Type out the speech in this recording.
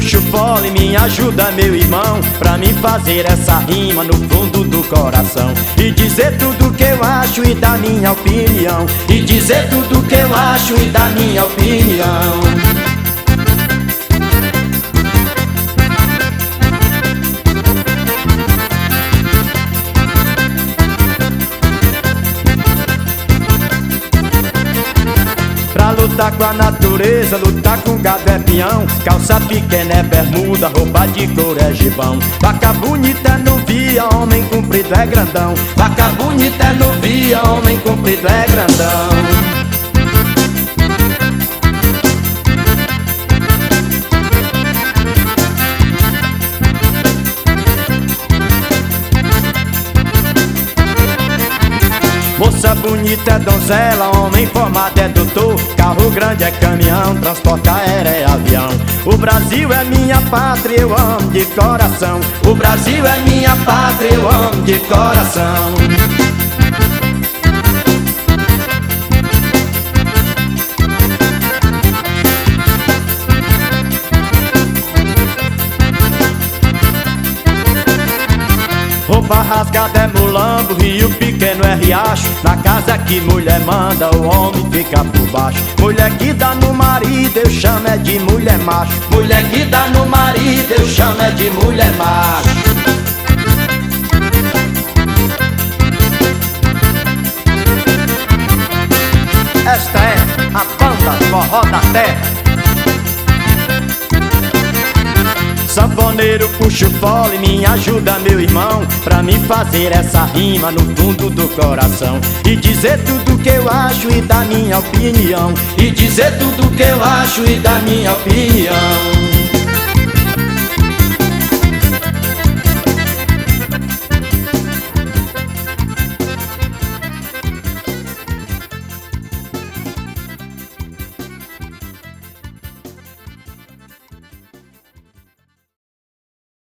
puxa o fole, me ajuda meu irmão, pra mim fazer essa rima no fundo do coração. E dizer tudo que eu acho e da minha opinião. E dizer tudo que eu acho e da minha opinião. Pra lutar com a natureza, lutar com gado é peão. Calça pequena é bermuda, roupa de couro é gibão. Vaca bonita é novia, homem comprido é grandão. Vaca bonita é novia, homem comprido é grandão. Moça bonita é donzela, homem formado é doutor. Carro grande é caminhão, transporte aéreo é avião. O Brasil é minha pátria, eu amo de coração. O Brasil é minha pátria, eu amo de coração. Roupa rasgada é mulambo, rio pequeno é riacho. Na casa que mulher manda, o homem fica por baixo. Mulher que dá no marido, eu chamo é de mulher macho. Mulher que dá no marido, eu chamo é de mulher macho. Esta é a banda Forró da Terra. Sanfoneiro, puxa o fole, me ajuda meu irmão, pra mim fazer essa rima no fundo do coração. E dizer tudo que eu acho e da minha opinião. E dizer tudo que eu acho e da minha opinião.